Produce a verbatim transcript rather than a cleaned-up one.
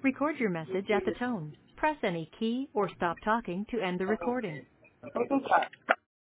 Record your message at the tone. Press any key or stop talking to end the recording. Okay.